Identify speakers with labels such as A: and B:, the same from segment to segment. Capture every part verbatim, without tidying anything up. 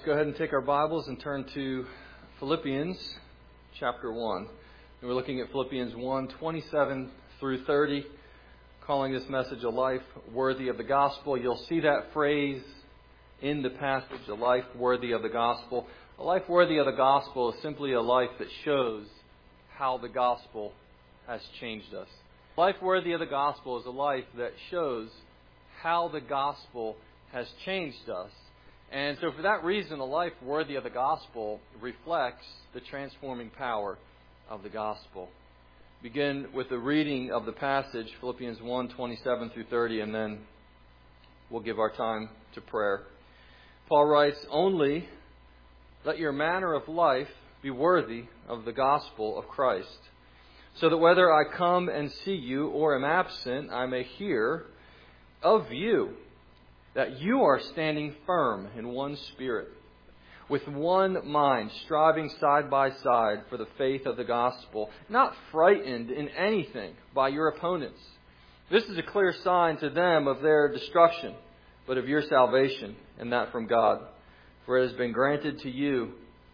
A: go ahead and take our Bibles and turn to Philippians chapter one. And we're looking at Philippians one, twenty-seven through thirty, calling this message a life worthy of the gospel. You'll see that phrase in the passage, a life worthy of the gospel. A life worthy of the gospel is simply a life that shows how the gospel has changed us. A life worthy of the gospel is a life that shows how the gospel has changed us. And so for that reason, a life worthy of the gospel reflects the transforming power of the gospel. Begin with the reading of the passage, Philippians one, twenty-seven through thirty, and then we'll give our time to prayer. Paul writes, "Only let your manner of life be worthy of the gospel of Christ, so that whether I come and see you or am absent, I may hear of you that you are standing firm in one spirit, with one mind, striving side by side for the faith of the gospel, not frightened in anything by your opponents. This is a clear sign to them of their destruction, but of your salvation, and that from God. For it has been granted to you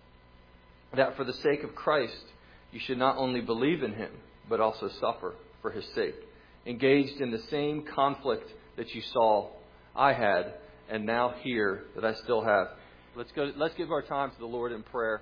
A: that for the sake of Christ you should not only believe in Him, but also suffer for His sake, engaged in the same conflict that you saw I had, and now hear that I still have." Let's go. Let's give our time to the Lord in prayer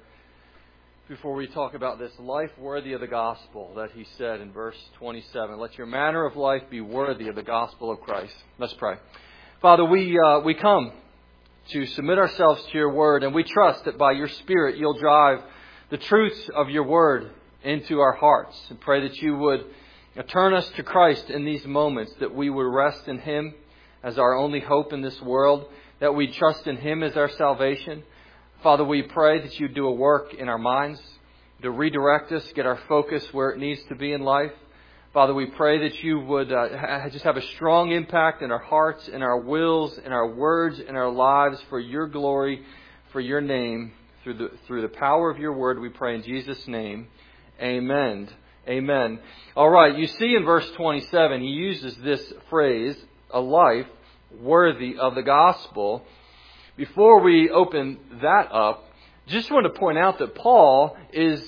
A: before we talk about this life worthy of the gospel that He said in verse twenty-seven. Let your manner of life be worthy of the gospel of Christ. Let's pray. Father, we uh, we come to submit ourselves to your word, and we trust that by your Spirit you'll drive the truths of your word into our hearts, and pray that you would turn us to Christ in these moments, that we would rest in Him as our only hope in this world, that we trust in Him as our salvation. Father, we pray that you do a work in our minds to redirect us, get our focus where it needs to be in life. Father, we pray that you would uh, just have a strong impact in our hearts, in our wills, in our words, in our lives for your glory, for your name. Through the, through the power of your word, we pray in Jesus' name. Amen. Amen. All right, you see in verse twenty-seven, he uses this phrase, a life worthy of the gospel. Before we open that up, just want to point out that Paul is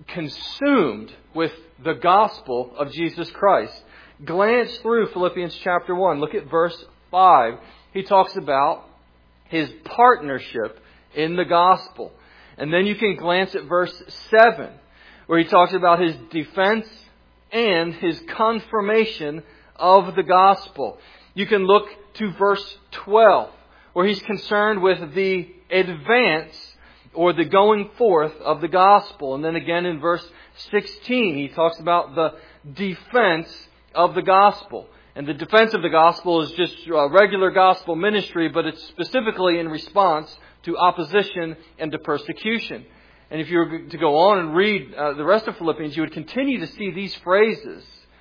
A: consumed with the gospel of Jesus Christ. Glance through Philippians chapter one. Look at verse five. He talks about his partnership in the gospel. And then you can glance at verse seven, where he talks about his defense and his confirmation of the gospel. You can look to verse twelve, where he's concerned with the advance or the going forth of the gospel. And then again in verse sixteen, he talks about the defense of the gospel. And the defense of the gospel is just a regular gospel ministry, but it's specifically in response to opposition and to persecution. And if you were to go on and read uh, the rest of Philippians, you would continue to see these phrases.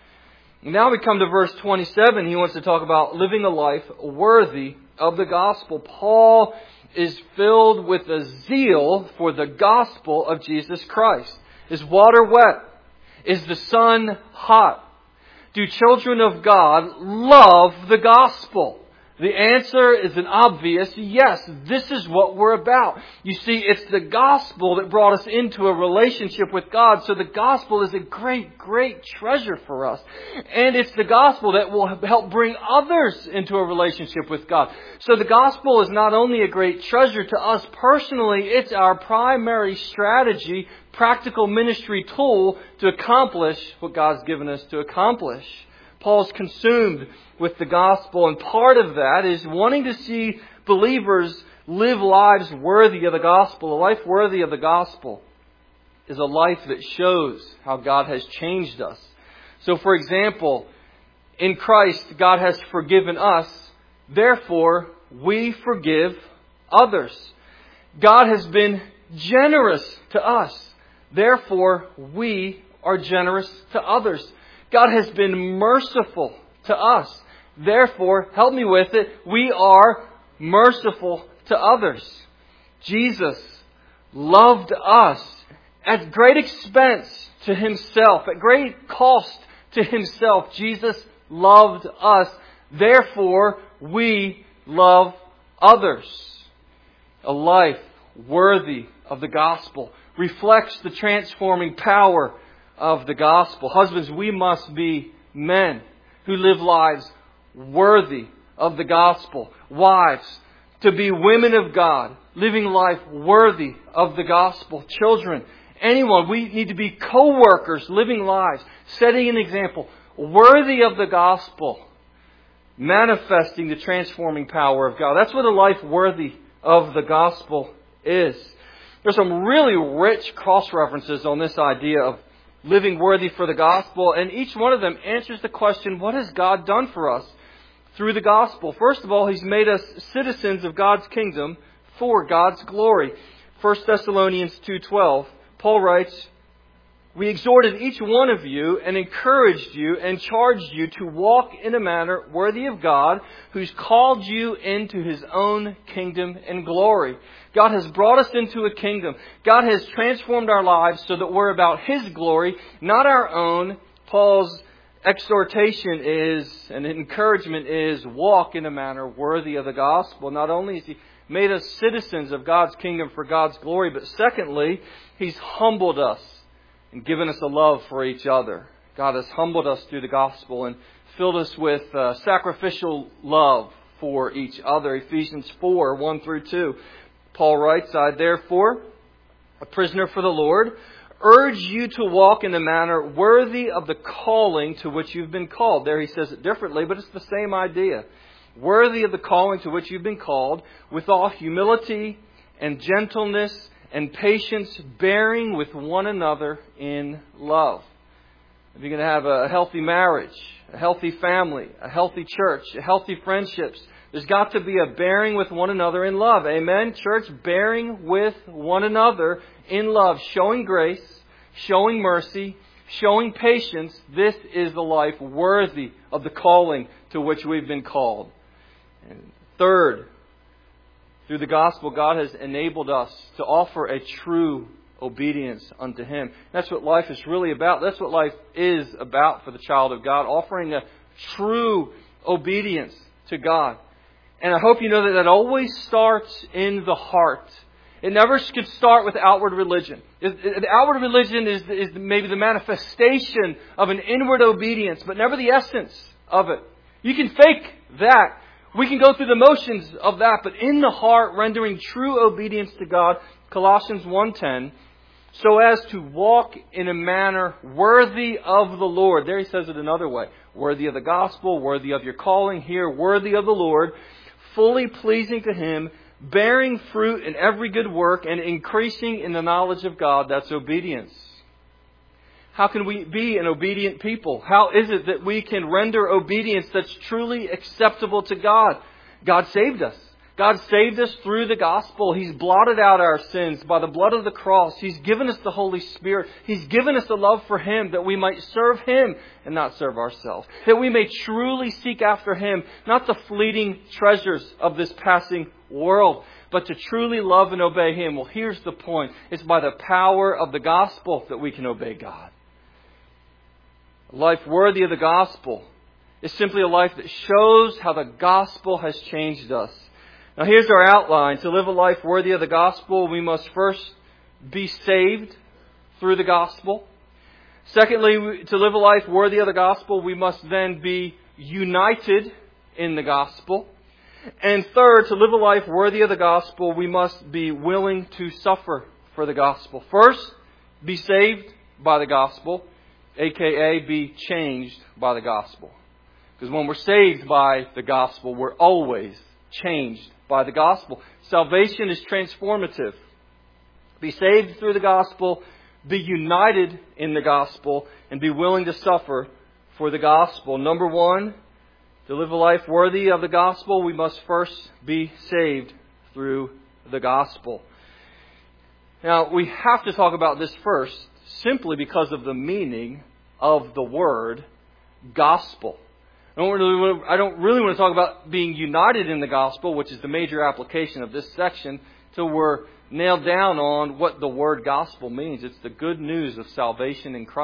A: Now we come to verse twenty-seven. He wants to talk about living a life worthy of the gospel. Paul is filled with a zeal for the gospel of Jesus Christ. Is water wet? Is the sun hot? Do children of God love the gospel? The answer is an obvious yes. This is what we're about. You see, it's the gospel that brought us into a relationship with God. So the gospel is a great, great treasure for us. And it's the gospel that will help bring others into a relationship with God. So the gospel is not only a great treasure to us personally, it's our primary strategy, practical ministry tool to accomplish what God's given us to accomplish. Paul's consumed with the gospel, and part of that is wanting to see believers live lives worthy of the gospel. A life worthy of the gospel is a life that shows how God has changed us. So, for example, in Christ, God has forgiven us. Therefore, we forgive others. God has been generous to us. Therefore, we are generous to others. God has been merciful to us. Therefore, help me with it, we are merciful to others. Jesus loved us at great expense to Himself, at great cost to Himself. Jesus loved us. Therefore, we love others. A life worthy of the gospel, reflects the transforming power of the gospel. Husbands, we must be men who live lives worthy of the gospel. Wives, to be women of God, living life worthy of the gospel. Children, anyone, we need to be co-workers, living lives, setting an example worthy of the gospel, manifesting the transforming power of God. That's what a life worthy of the gospel is. There's some really rich cross-references on this idea of living worthy for the gospel, and each one of them answers the question, what has God done for us through the gospel? First of all, He's made us citizens of God's kingdom for God's glory. First Thessalonians two twelve, Paul writes, "We exhorted each one of you and encouraged you and charged you to walk in a manner worthy of God, who's called you into His own kingdom and glory." God has brought us into a kingdom. God has transformed our lives so that we're about His glory, not our own. Paul's exhortation is, and encouragement is, walk in a manner worthy of the gospel. Not only has He made us citizens of God's kingdom for God's glory, but secondly, He's humbled us and given us a love for each other. God has humbled us through the gospel and filled us with uh, sacrificial love for each other. Ephesians four, one through two. Paul writes, "I therefore, a prisoner for the Lord, urge you to walk in a manner worthy of the calling to which you've been called." There he says it differently, but it's the same idea. Worthy of the calling to which you've been called, with all humility and gentleness and patience, bearing with one another in love. If you're going to have a healthy marriage, a healthy family, a healthy church, a healthy friendships, there's got to be a bearing with one another in love. Amen? Church, bearing with one another in love, showing grace, showing mercy, showing patience. This is the life worthy of the calling to which we've been called. And third, through the gospel, God has enabled us to offer a true obedience unto Him. That's what life is really about. That's what life is about for the child of God, offering a true obedience to God. And I hope you know that that always starts in the heart. It never could start with outward religion. The outward religion is, is maybe the manifestation of an inward obedience, but never the essence of it. You can fake that. We can go through the motions of that, but in the heart, rendering true obedience to God, Colossians one ten, so as to walk in a manner worthy of the Lord. There he says it another way. Worthy of the gospel, worthy of your calling. Here, worthy of the Lord, fully pleasing to Him, bearing fruit in every good work, and increasing in the knowledge of God. That's obedience. How can we be an obedient people? How is it that we can render obedience that's truly acceptable to God? God saved us. God saved us through the gospel. He's blotted out our sins by the blood of the cross. He's given us the Holy Spirit. He's given us a love for Him that we might serve Him and not serve ourselves. That we may truly seek after Him, not the fleeting treasures of this passing world, but to truly love and obey Him. Well, here's the point. It's by the power of the gospel that we can obey God. A life worthy of the gospel is simply a life that shows how the gospel has changed us. Now here's our outline. To live a life worthy of the gospel, we must first be saved through the gospel. Secondly, to live a life worthy of the gospel, we must then be united in the gospel. And third, to live a life worthy of the gospel, we must be willing to suffer for the gospel. First, be saved by the gospel, aka be changed by the gospel. Because when we're saved by the gospel, we're always changed by the gospel. Salvation is transformative. Be saved through the gospel, be united in the gospel, and be willing to suffer for the gospel. Number one, to live a life worthy of the gospel, we must first be saved through the gospel. Now, we have to talk about this first, simply because of the meaning of the word gospel. I don't, really, I don't really want to talk about being united in the gospel, which is the major application of this section, till we're nailed down on what the word gospel means. It's the good news of salvation in Christ.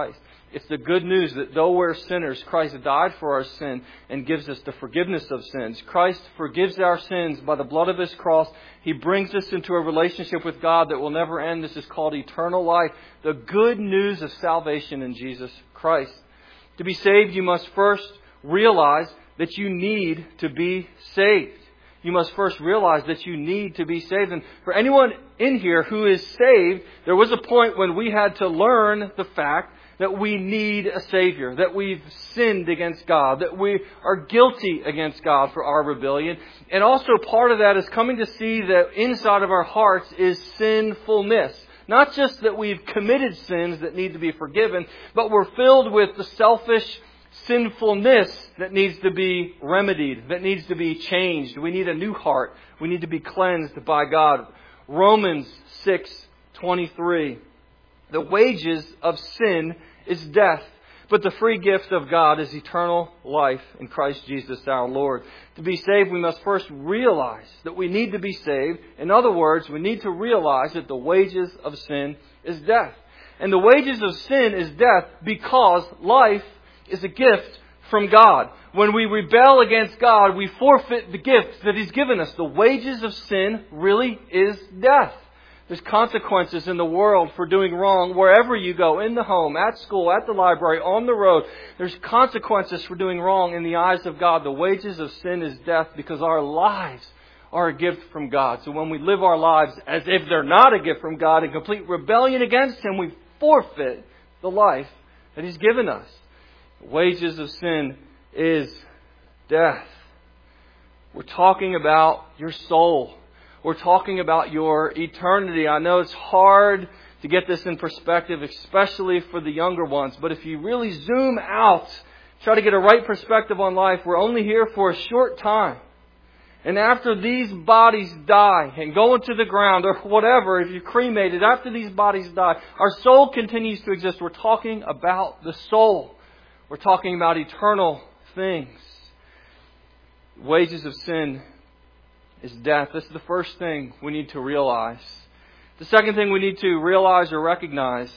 A: It's the good news that though we're sinners, Christ died for our sin and gives us the forgiveness of sins. Christ forgives our sins by the blood of His cross. He brings us into a relationship with God that will never end. This is called eternal life. The good news of salvation in Jesus Christ. To be saved, you must first realize that you need to be saved. You must first realize that you need to be saved. And for anyone in here who is saved, there was a point when we had to learn the fact that we need a Savior, that we've sinned against God, that we are guilty against God for our rebellion. And also part of that is coming to see that inside of our hearts is sinfulness. Not just that we've committed sins that need to be forgiven, but we're filled with the selfish sinfulness that needs to be remedied, that needs to be changed. We need a new heart. We need to be cleansed by God. Romans six twenty-three. The wages of sin is death, but the free gift of God is eternal life in Christ Jesus our Lord. To be saved, we must first realize that we need to be saved. In other words, we need to realize that the wages of sin is death. And the wages of sin is death because life is a gift from God. When we rebel against God, we forfeit the gift that He's given us. The wages of sin really is death. There's consequences in the world for doing wrong wherever you go, in the home, at school, at the library, on the road. There's consequences for doing wrong in the eyes of God. The wages of sin is death because our lives are a gift from God. So when we live our lives as if they're not a gift from God, in complete rebellion against Him, we forfeit the life that He's given us. The wages of sin is death. We're talking about your soul. We're talking about your eternity. I know it's hard to get this in perspective, especially for the younger ones. But if you really zoom out, try to get a right perspective on life, we're only here for a short time. And after these bodies die and go into the ground or whatever, if you're cremated, after these bodies die, our soul continues to exist. We're talking about the soul. We're talking about eternal things. Wages of sin is death. This is the first thing we need to realize. The second thing we need to realize or recognize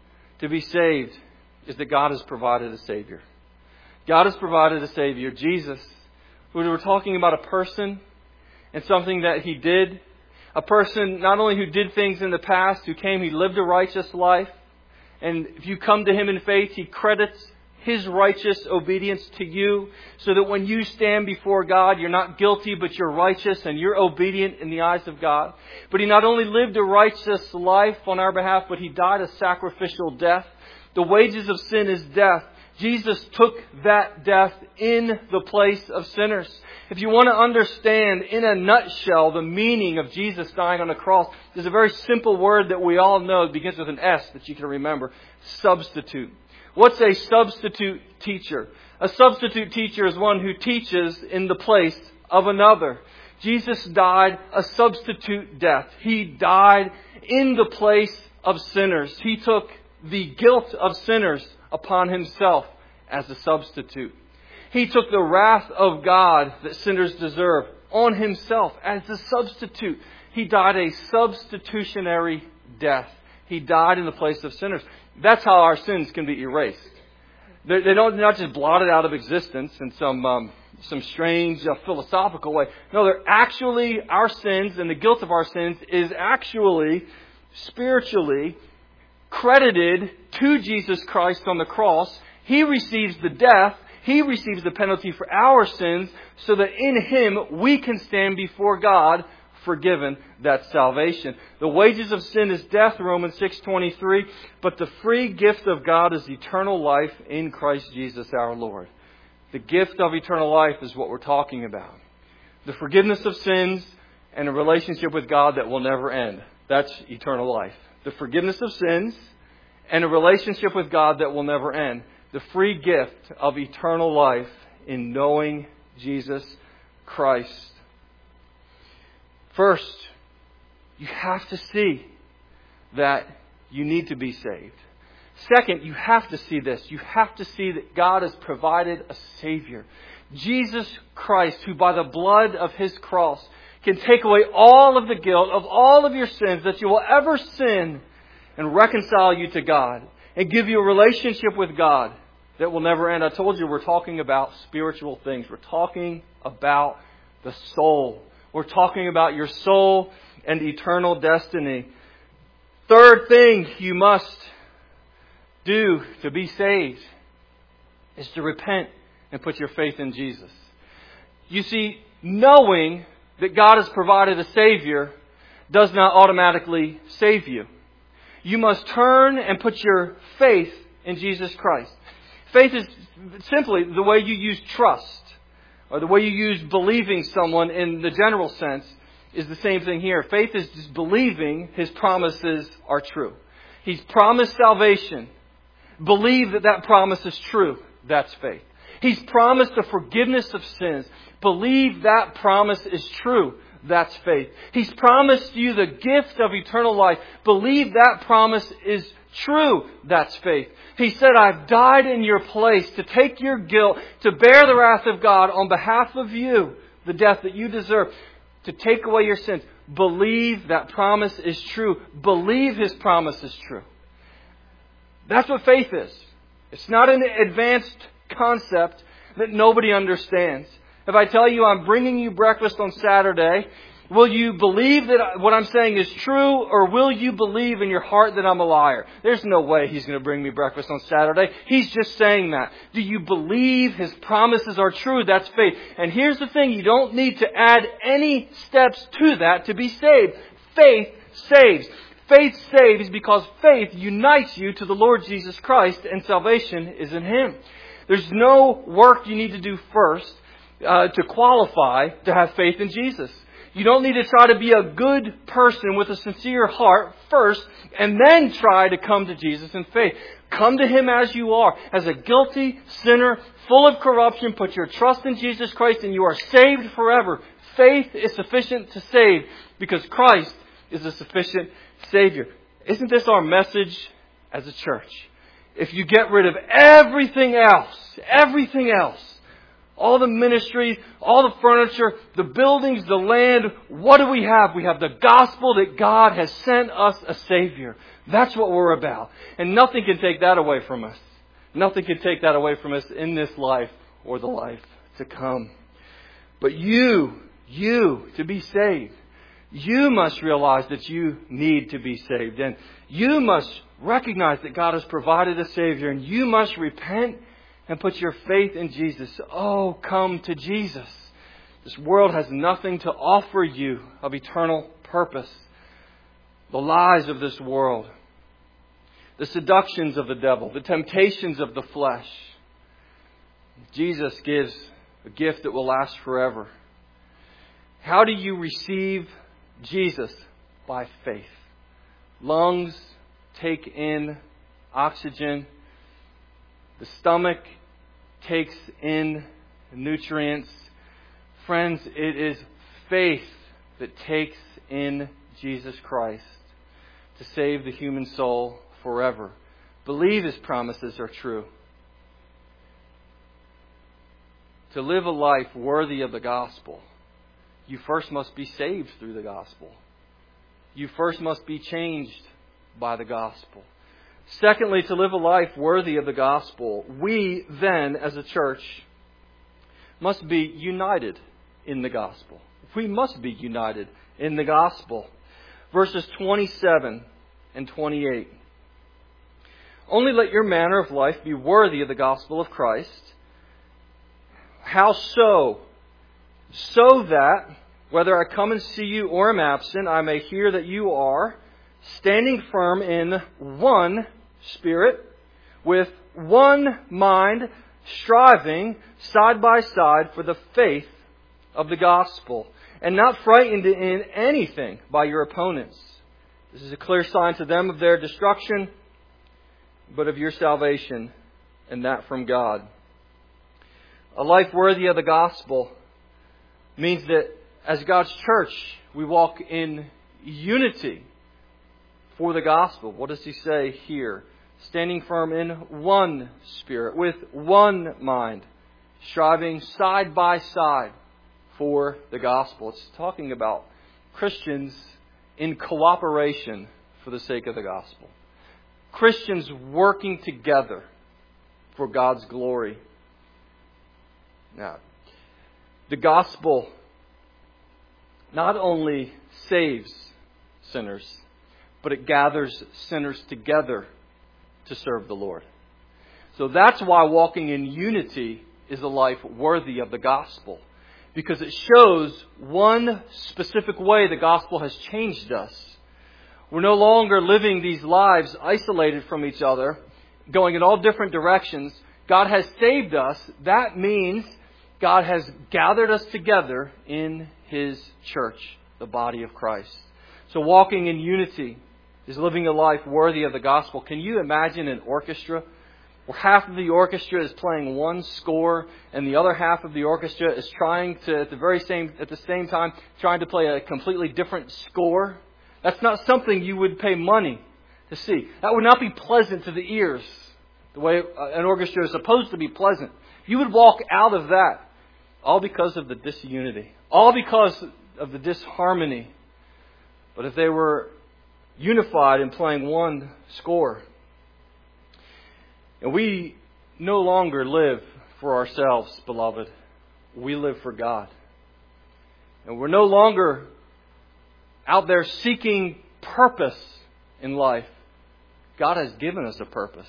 A: to be saved is that God has provided a Savior. God has provided a Savior, Jesus. We were talking about a person and something that He did. A person not only who did things in the past, who came, He lived a righteous life. And if you come to Him in faith, He credits His righteous obedience to you, so that when you stand before God, you're not guilty, but you're righteous and you're obedient in the eyes of God. But He not only lived a righteous life on our behalf, but He died a sacrificial death. The wages of sin is death. Jesus took that death in the place of sinners. If you want to understand in a nutshell the meaning of Jesus dying on the cross, there's a very simple word that we all know. It begins with an S that you can remember. Substitute. What's a substitute teacher? A substitute teacher is one who teaches in the place of another. Jesus died a substitute death. He died in the place of sinners. He took the guilt of sinners upon Himself as a substitute. He took the wrath of God that sinners deserve on Himself as a substitute. He died a substitutionary death. He died in the place of sinners. That's how our sins can be erased. They, they don't they're not just blotted out of existence in some um, some strange uh, philosophical way. No, they're actually, our sins and the guilt of our sins is actually spiritually credited to Jesus Christ on the cross. He receives the death. He receives the penalty for our sins, so that in Him we can stand before God forgiven. That's salvation. The wages of sin is death, Romans six twenty-three. But the free gift of God is eternal life in Christ Jesus our Lord. The gift of eternal life is what we're talking about. The forgiveness of sins and a relationship with God that will never end. That's eternal life. The forgiveness of sins and a relationship with God that will never end. The free gift of eternal life in knowing Jesus Christ. First, you have to see that you need to be saved. Second, you have to see this. You have to see that God has provided a Savior. Jesus Christ, who by the blood of His cross can take away all of the guilt of all of your sins that you will ever sin and reconcile you to God. and give you a relationship with God that will never end. I told you we're talking about spiritual things. We're talking about the soul. We're talking about your soul and eternal destiny. Third thing you must do to be saved is to repent and put your faith in Jesus. You see, knowing that God has provided a Savior does not automatically save you. You must turn and put your faith in Jesus Christ. Faith is simply the way you use trust, or the way you use believing someone in the general sense is the same thing here. Faith is just believing His promises are true. He's promised salvation. Believe that that promise is true. That's faith. He's promised the forgiveness of sins. Believe that promise is true. That's faith. He's promised you the gift of eternal life. Believe that promise is true. That's faith. He said, I've died in your place to take your guilt, to bear the wrath of God on behalf of you, the death that you deserve, to take away your sins. Believe that promise is true. Believe His promise is true. That's what faith is. It's not an advanced concept that nobody understands. If I tell you I'm bringing you breakfast on Saturday, will you believe that what I'm saying is true, or will you believe in your heart that I'm a liar? There's no way He's going to bring me breakfast on Saturday. He's just saying that. Do you believe His promises are true? That's faith. And here's the thing, you don't need to add any steps to that to be saved. Faith saves. Faith saves because faith unites you to the Lord Jesus Christ, and salvation is in Him. There's no work you need to do first uh, to qualify to have faith in Jesus. You don't need to try to be a good person with a sincere heart first and then try to come to Jesus in faith. Come to Him as you are, as a guilty sinner, full of corruption. Put your trust in Jesus Christ and you are saved forever. Faith is sufficient to save because Christ is a sufficient Savior. Isn't this our message as a church? If you get rid of everything else, everything else, all the ministry, all the furniture, the buildings, the land, what do we have? We have the gospel that God has sent us a Savior. That's what we're about. And nothing can take that away from us. Nothing can take that away from us in this life or the life to come. But you, you, to be saved, you must realize that you need to be saved. And you must recognize that God has provided a Savior. And you must repent and put your faith in Jesus. Oh, come to Jesus. This world has nothing to offer you of eternal purpose. The lies of this world, the seductions of the devil, the temptations of the flesh. Jesus gives a gift that will last forever. How do you receive Jesus? By faith. Lungs take in oxygen. The stomach takes in nutrients. Friends, it is faith that takes in Jesus Christ to save the human soul forever. Believe His promises are true. To live a life worthy of the gospel, you first must be saved through the gospel. You first must be changed by the gospel. Secondly, to live a life worthy of the gospel, we then, as a church, must be united in the gospel. We must be united in the gospel. Verses twenty-seven and twenty-eight. Only let your manner of life be worthy of the gospel of Christ. How so? So that, whether I come and see you or am absent, I may hear that you are standing firm in one Spirit, with one mind, striving side by side for the faith of the gospel, and not frightened in anything by your opponents. This is a clear sign to them of their destruction, but of your salvation, and that from God. A life worthy of the gospel means that as God's church, we walk in unity for the gospel. What does He say here? Standing firm in one Spirit, with one mind, striving side by side for the gospel. It's talking about Christians in cooperation for the sake of the gospel. Christians working together for God's glory. Now, the gospel not only saves sinners, but it gathers sinners together to serve the Lord. So that's why walking in unity is a life worthy of the gospel. Because it shows one specific way the gospel has changed us. We're no longer living these lives isolated from each other, going in all different directions. God has saved us. That means God has gathered us together in His church, the body of Christ. So walking in unity is living a life worthy of the gospel. Can you imagine an orchestra where half of the orchestra is playing one score and the other half of the orchestra is trying to, at the very same, at the same time, trying to play a completely different score? That's not something you would pay money to see. That would not be pleasant to the ears, the way an orchestra is supposed to be pleasant. You would walk out of that all because of the disunity, all because of the disharmony. But if they were unified in playing one score, and we no longer live for ourselves, beloved. We live for God. And we're no longer out there seeking purpose in life. God has given us a purpose.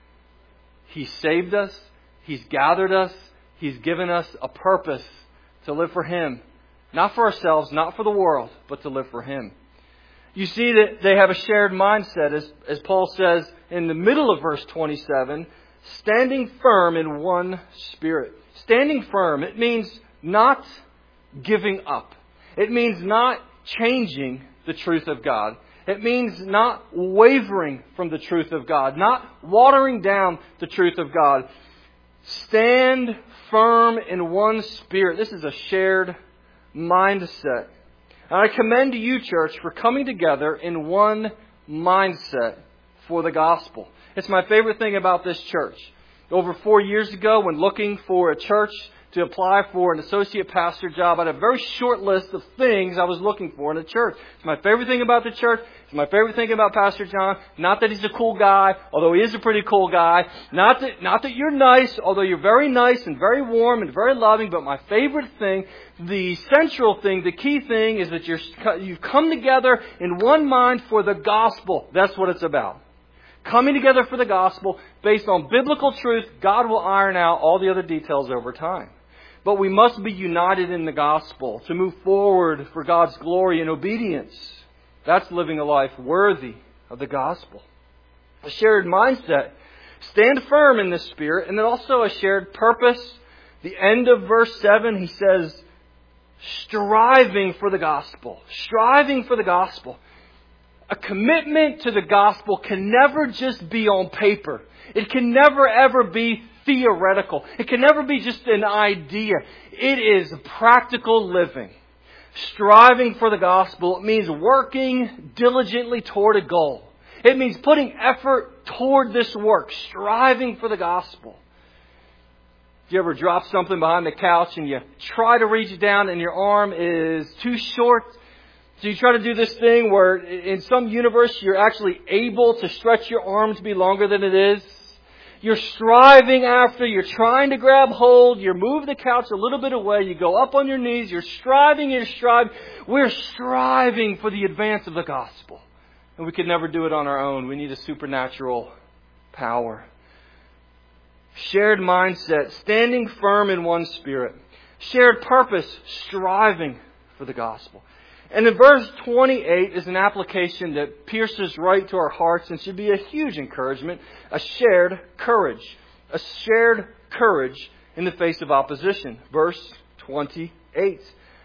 A: He saved us. He's gathered us. He's given us a purpose to live for Him. Not for ourselves, not for the world, but to live for Him. You see that they have a shared mindset, as, as Paul says in the middle of verse twenty-seven, standing firm in one spirit. Standing firm, it means not giving up. It means not changing the truth of God. It means not wavering from the truth of God, not watering down the truth of God. Stand firm in one spirit. This is a shared mindset. And I commend to you, church, for coming together in one mindset for the gospel. It's my favorite thing about this church. Over four years ago, when looking for a church to apply for an associate pastor job, I had a very short list of things I was looking for in a church. It's my favorite thing about the church. It's my favorite thing about Pastor John. Not that he's a cool guy, although he is a pretty cool guy. Not that, not that you're nice, although you're very nice and very warm and very loving. But my favorite thing, the central thing, the key thing is that you're, you've come together in one mind for the gospel. That's what it's about. Coming together for the gospel based on biblical truth. God will iron out all the other details over time. But we must be united in the gospel to move forward for God's glory and obedience. That's living a life worthy of the gospel. A shared mindset. Stand firm in the Spirit. And then also a shared purpose. The end of verse seven, he says, striving for the gospel. Striving for the gospel. A commitment to the gospel can never just be on paper. It can never ever be theoretical. It can never be just an idea. It is practical living. Striving for the gospel, it means working diligently toward a goal. It means putting effort toward this work, striving for the gospel. Do you ever drop something behind the couch and you try to reach down and your arm is too short? So you try to do this thing where in some universe you're actually able to stretch your arm to be longer than it is. You're striving after, you're trying to grab hold, you move the couch a little bit away, you go up on your knees, you're striving, you're striving. We're striving for the advance of the gospel. And we could never do it on our own. We need a supernatural power. Shared mindset, standing firm in one spirit. Shared purpose, striving for the gospel. And in verse twenty-eight is an application that pierces right to our hearts and should be a huge encouragement. A shared courage. A shared courage in the face of opposition. Verse twenty-eight.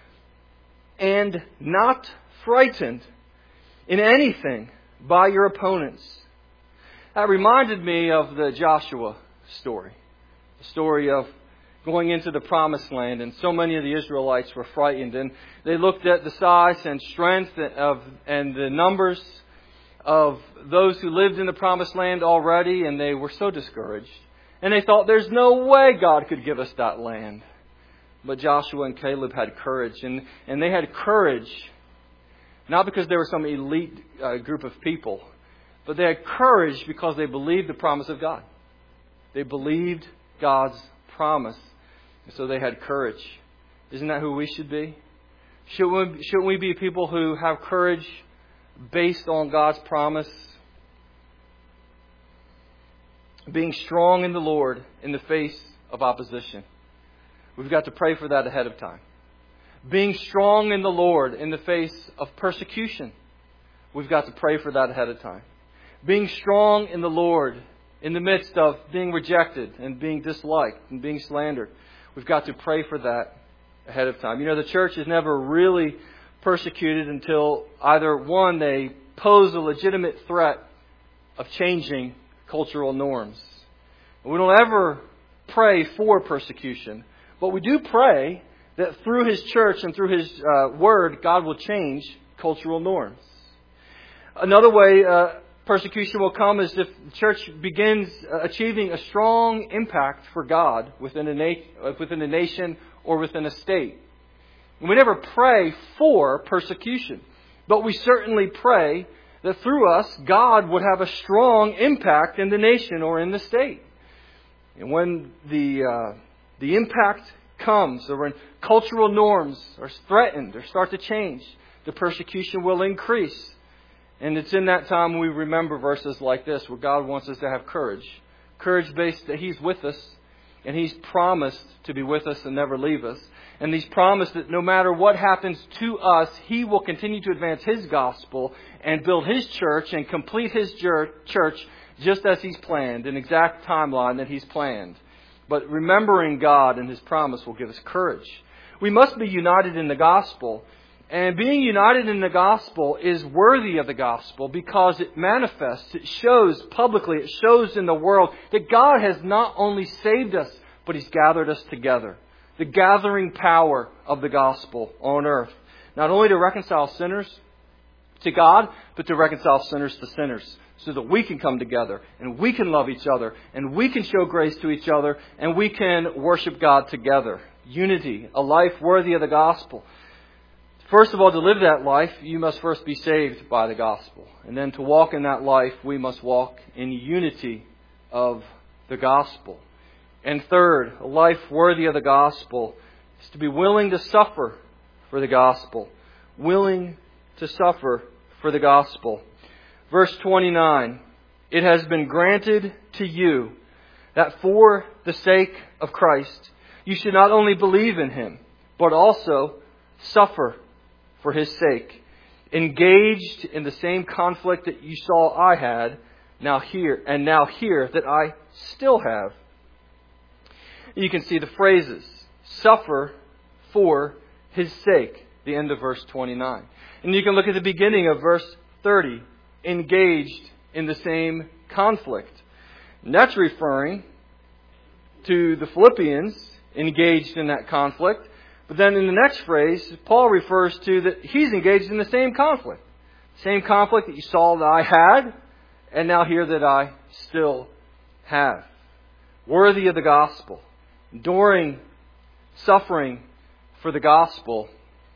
A: And not frightened in anything by your opponents. That reminded me of the Joshua story. The story of going into the promised land, and so many of the Israelites were frightened, and they looked at the size and strength of and the numbers of those who lived in the promised land already, and they were so discouraged. And they thought, there's no way God could give us that land. But Joshua and Caleb had courage, and, and they had courage not because they were some elite uh, group of people, But they had courage because they believed the promise of God. They believed God's promise. And so they had courage. Isn't that who we should be? Shouldn't we, shouldn't we be people who have courage based on God's promise? Being strong in the Lord in the face of opposition. We've got to pray for that ahead of time. Being strong in the Lord in the face of persecution. We've got to pray for that ahead of time. Being strong in the Lord in the midst of being rejected and being disliked and being slandered. We've got to pray for that ahead of time. You know, the church is never really persecuted until either, one, they pose a legitimate threat of changing cultural norms. We don't ever pray for persecution, but we do pray that through His church and through His uh, Word, God will change cultural norms. Another way uh, persecution will come is if the church begins uh, achieving a strong impact for God within a, na- within a nation or within a state. And we never pray for persecution, but we certainly pray that through us, God would have a strong impact in the nation or in the state. And when the uh, the impact comes, or when cultural norms are threatened or start to change, the persecution will increase. And it's in that time we remember verses like this, where God wants us to have courage. Courage based that He's with us, and He's promised to be with us and never leave us. And He's promised that no matter what happens to us, He will continue to advance His gospel and build His church and complete His church just as He's planned, an exact timeline that He's planned. But remembering God and His promise will give us courage. We must be united in the gospel. And being united in the gospel is worthy of the gospel because it manifests, it shows publicly, it shows in the world that God has not only saved us, but He's gathered us together. The gathering power of the gospel on earth. Not only to reconcile sinners to God, but to reconcile sinners to sinners. So that we can come together and we can love each other and we can show grace to each other and we can worship God together. Unity, a life worthy of the gospel. First of all, to live that life, you must first be saved by the gospel. And then to walk in that life, we must walk in unity of the gospel. And third, a life worthy of the gospel is to be willing to suffer for the gospel. Willing to suffer for the gospel. Verse twenty-nine, it has been granted to you that for the sake of Christ, you should not only believe in Him, but also suffer for His sake. Engaged in the same conflict that you saw I had, now here, and now here that I still have. You can see the phrases, suffer for His sake, the end of verse twenty-nine. And you can look at the beginning of verse thirty, engaged in the same conflict. And that's referring to the Philippians engaged in that conflict. But then in the next phrase, Paul refers to that he's engaged in the same conflict. Same conflict that you saw that I had, and now here that I still have. Worthy of the gospel. Enduring suffering for the gospel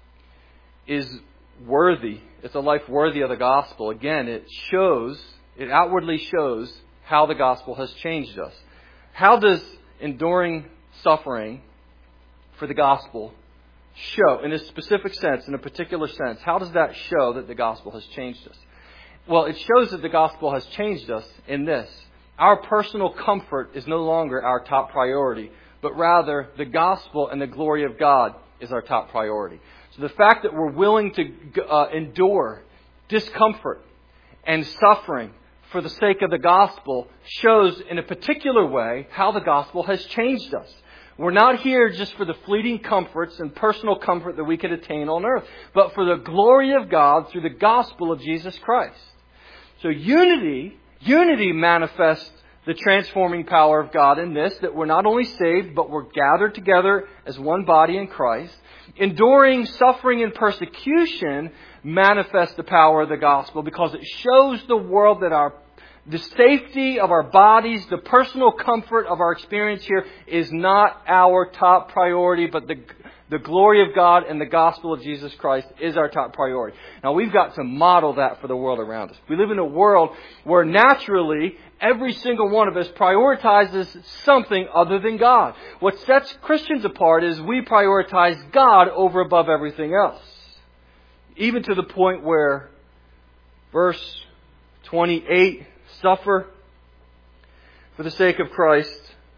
A: is worthy. It's a life worthy of the gospel. Again, it shows, it outwardly shows how the gospel has changed us. How does enduring suffering for the gospel show, in a specific sense, in a particular sense, how does that show that the gospel has changed us? Well, it shows that the gospel has changed us in this. Our personal comfort is no longer our top priority, but rather the gospel and the glory of God is our top priority. So the fact that we're willing to uh, endure discomfort and suffering for the sake of the gospel shows in a particular way how the gospel has changed us. We're not here just for the fleeting comforts and personal comfort that we could attain on earth, but for the glory of God through the gospel of Jesus Christ. So unity, unity manifests the transforming power of God in this, that we're not only saved, but we're gathered together as one body in Christ. Enduring suffering and persecution manifests the power of the gospel because it shows the world that our the safety of our bodies, the personal comfort of our experience here is not our top priority, but the, The glory of God and the gospel of Jesus Christ is our top priority. Now we've got to model that for the world around us. We live in a world where naturally every single one of us prioritizes something other than God. What sets Christians apart is we prioritize God over above everything else. Even to the point where verse twenty-eight, suffer for the sake of Christ.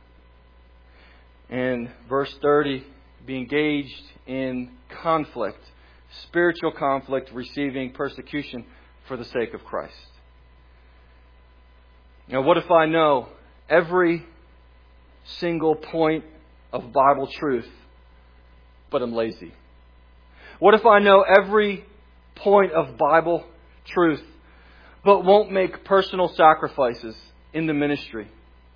A: And verse thirty, be engaged in conflict, spiritual conflict, receiving persecution for the sake of Christ. Now, what if I know every single point of Bible truth, but I'm lazy? What if I know every point of Bible truth, but won't make personal sacrifices in the ministry?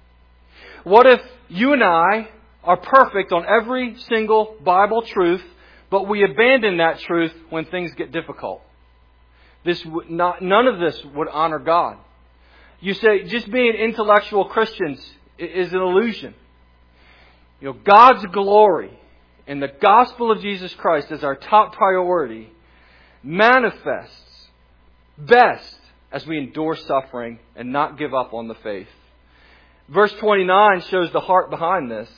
A: What if you and I are perfect on every single Bible truth, but we abandon that truth when things get difficult? This would not, none of this would honor God. You say just being intellectual Christians is an illusion. You know, God's glory and the gospel of Jesus Christ as our top priority manifests best as we endure suffering and not give up on the faith. Verse twenty-nine shows the heart behind this.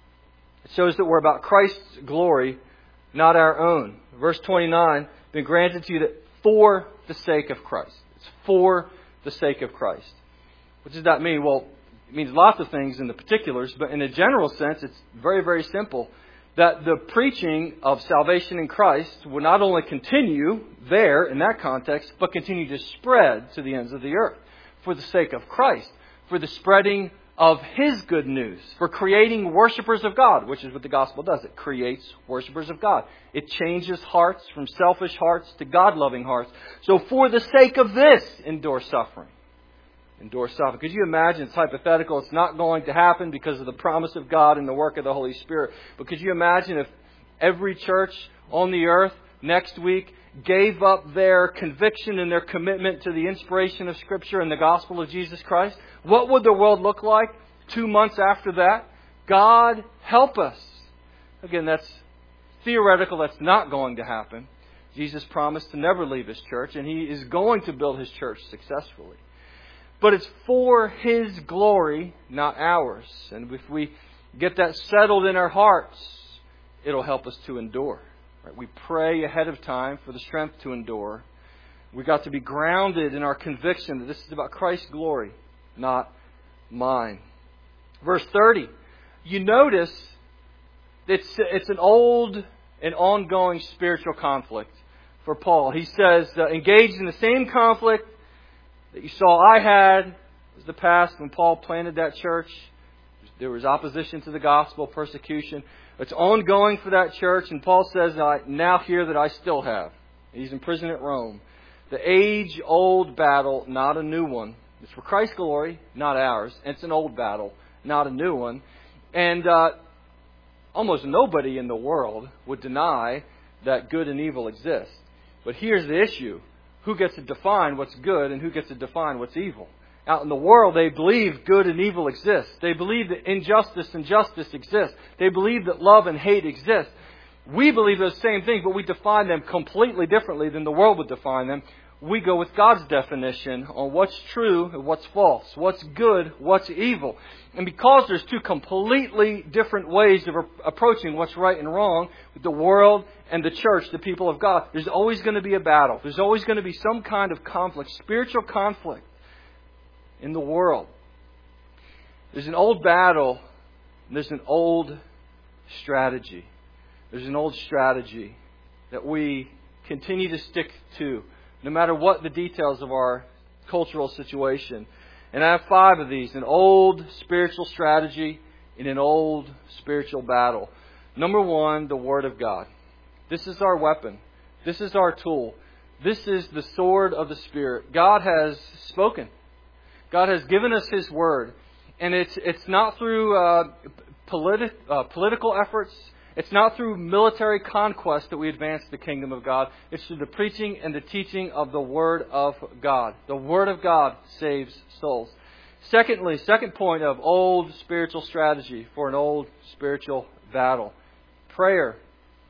A: It shows that we're about Christ's glory, not our own. Verse twenty-nine, been granted to you that for the sake of Christ. It's for the sake of Christ. What does that mean? Well, it means lots of things in the particulars, but in a general sense, it's very, very simple. That the preaching of salvation in Christ will not only continue there in that context, but continue to spread to the ends of the earth for the sake of Christ, for the spreading of His good news, for creating worshipers of God, which is what the gospel does. It creates worshipers of God. It changes hearts from selfish hearts to God-loving hearts. So for the sake of this, endure suffering. Endure suffering. Could you imagine? It's hypothetical. It's not going to happen because of the promise of God and the work of the Holy Spirit. But could you imagine if every church on the earth next week gave up their conviction and their commitment to the inspiration of Scripture and the gospel of Jesus Christ? What would the world look like two months after that? God help us. Again, that's theoretical. That's not going to happen. Jesus promised to never leave His church, and He is going to build His church successfully. But it's for His glory, not ours. And if we get that settled in our hearts, it'll help us to endure. Right? We pray ahead of time for the strength to endure. We've got to be grounded in our conviction that this is about Christ's glory, not mine. Verse thirty. You notice it's, it's an old and ongoing spiritual conflict for Paul. He says, uh, engaged in the same conflict that you saw I had. It was the past when Paul planted that church. There was opposition to the gospel, persecution. It's ongoing for that church. And Paul says, I now hear that I still have. He's in prison at Rome. The age-old battle, not a new one. It's for Christ's glory, not ours. And it's an old battle, not a new one. And uh, almost nobody in the world would deny that good and evil exist. But here's the issue. Who gets to define what's good and who gets to define what's evil? Out in the world, they believe good and evil exist. They believe that injustice and justice exist. They believe that love and hate exist. We believe those same things, but we define them completely differently than the world would define them. We go with God's definition on what's true and what's false, what's good, what's evil. And because there's two completely different ways of approaching what's right and wrong with the world and the church, the people of God, there's always going to be a battle. There's always going to be some kind of conflict, spiritual conflict in the world. There's an old battle and there's an old strategy. There's an old strategy that we continue to stick to, no matter what the details of our cultural situation. And I have five of these. An old spiritual strategy in an old spiritual battle. Number one, the Word of God. This is our weapon. This is our tool. This is the sword of the Spirit. God has spoken. God has given us His Word. And it's it's not through uh, politi- uh, political efforts. It's not through military conquest that we advance the kingdom of God. It's through the preaching and the teaching of the Word of God. The Word of God saves souls. Secondly, second point of old spiritual strategy for an old spiritual battle. Prayer.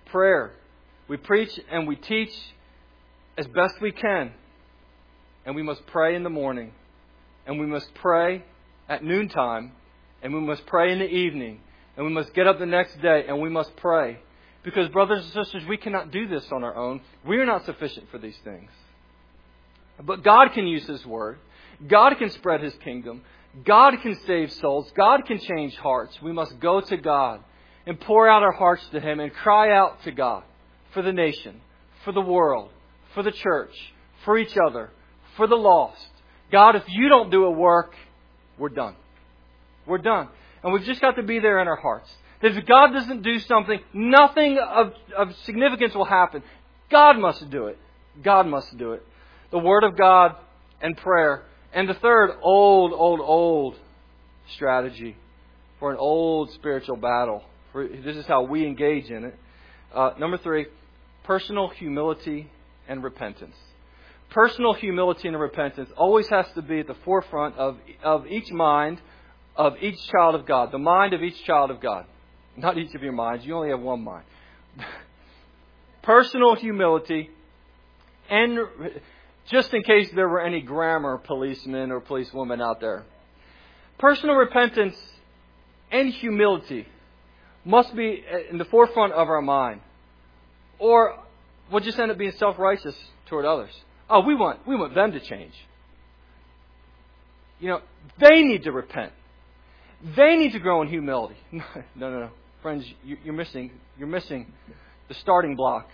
A: prayer. We preach and we teach as best we can. And we must pray in the morning. And we must pray at noontime. And we must pray in the evening. And we must get up the next day and we must pray. Because, brothers and sisters, we cannot do this on our own. We are not sufficient for these things. But God can use His Word. God can spread His kingdom. God can save souls. God can change hearts. We must go to God and pour out our hearts to Him and cry out to God for the nation, for the world, for the church, for each other, for the lost. God, if you don't do a work, we're done. We're done. And we've just got to be there in our hearts. That if God doesn't do something, nothing of, of significance will happen. God must do it. God must do it. The Word of God and prayer. And the third, old, old, old strategy for an old spiritual battle. For, this is how we engage in it. Uh, number three, personal humility and repentance. Personal humility and repentance always has to be at the forefront of, of each mind of each child of God. The mind of each child of God. Not each of your minds. You only have one mind. Personal humility and... Just in case there were any grammar policemen or policewomen out there. Personal repentance and humility must be in the forefront of our mind. Or we'll just end up being self-righteous toward others. Oh, we want we want them to change. You know, they need to repent. They need to grow in humility. No, no, no. Friends, you're missing, you're missing the starting block.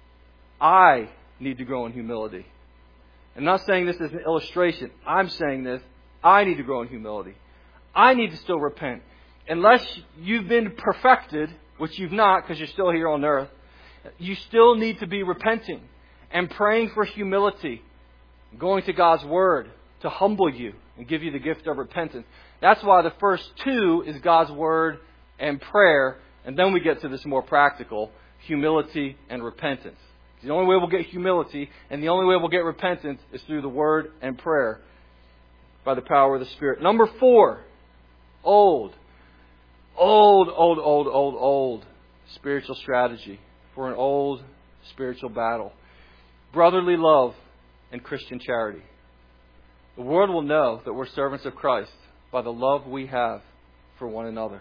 A: I need to grow in humility. I'm not saying this as an illustration. I'm saying this. I need to grow in humility. I need to still repent. Unless you've been perfected, which you've not because you're still here on earth, you still need to be repenting and praying for humility, going to God's Word to humble you and give you the gift of repentance. That's why the first two is God's Word and prayer, and then we get to this more practical, humility and repentance. The only way we'll get humility and the only way we'll get repentance is through the Word and prayer by the power of the Spirit. Number four, old, old, old, old, old, old spiritual strategy for an old spiritual battle. Brotherly love and Christian charity. The world will know that we're servants of Christ by the love we have for one another.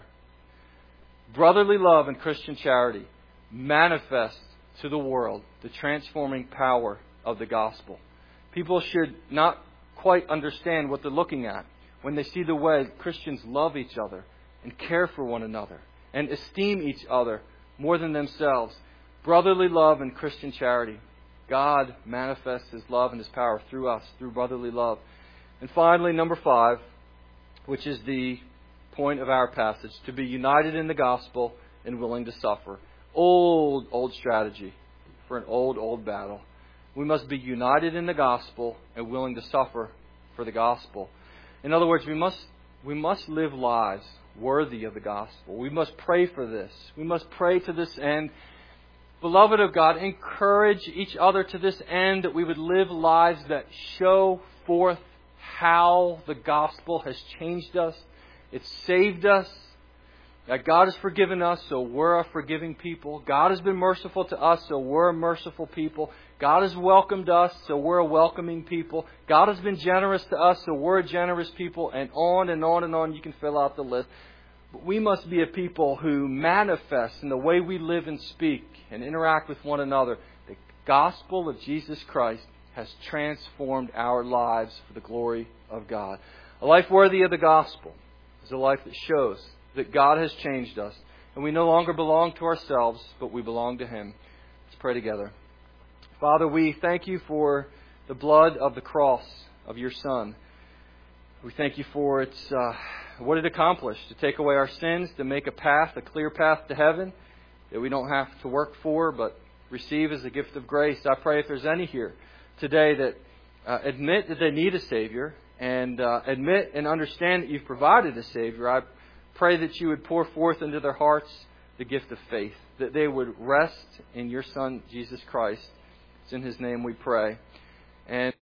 A: Brotherly love and Christian charity manifest to the world the transforming power of the gospel. People should not quite understand what they're looking at when they see the way Christians love each other and care for one another and esteem each other more than themselves. Brotherly love and Christian charity. God manifests His love and His power through us, through brotherly love. And finally, number five, which is the point of our passage, to be united in the gospel and willing to suffer. Old, old strategy for an old, old battle. We must be united in the gospel and willing to suffer for the gospel. In other words, we must we must live lives worthy of the gospel. We must pray for this. We must pray to this end. Beloved of God, encourage each other to this end that we would live lives that show forth how the gospel has changed us. It's saved us. That God has forgiven us, so we're a forgiving people. God has been merciful to us, so we're a merciful people. God has welcomed us, so we're a welcoming people. God has been generous to us, so we're a generous people. And on and on and on, you can fill out the list. But we must be a people who manifest in the way we live and speak and interact with one another. The gospel of Jesus Christ has transformed our lives for the glory of God. A life worthy of the gospel is a life that shows that God has changed us. And we no longer belong to ourselves, but we belong to Him. Let's pray together. Father, we thank You for the blood of the cross of Your Son. We thank You for its, uh, what it accomplished, to take away our sins, to make a path, a clear path to heaven that we don't have to work for, but receive as a gift of grace. I pray if there's any here today that uh, admit that they need a Savior and uh, admit and understand that You've provided a Savior, I pray that You would pour forth into their hearts the gift of faith, that they would rest in Your Son, Jesus Christ. It's in His name we pray. And